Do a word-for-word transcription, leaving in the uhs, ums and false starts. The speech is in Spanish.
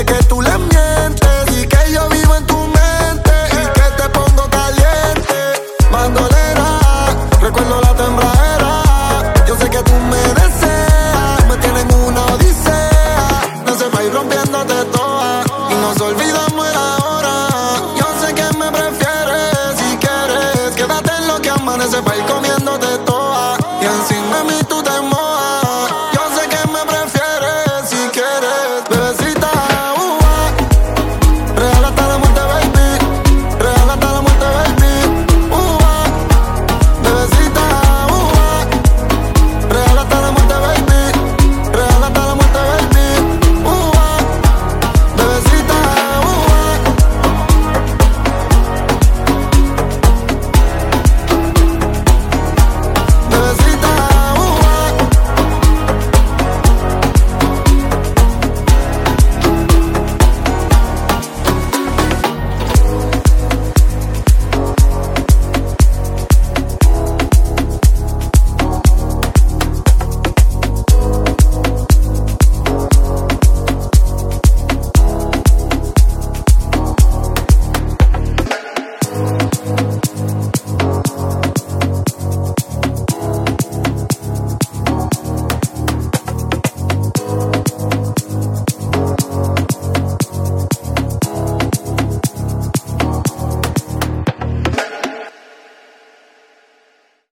Dile que tú le mientes y que yo vivo en tu mente y que te pongo caliente. Bandolera, recuerdo la tembladera. Yo sé que tú me deseas, me tienes en una odisea. No se va a ir rompiéndote toda y nos olvidamos de ahora. Yo sé que me prefieres, si quieres quédate en lo que amanece pa' ir comiéndote toda y encima de mí tú te mojas.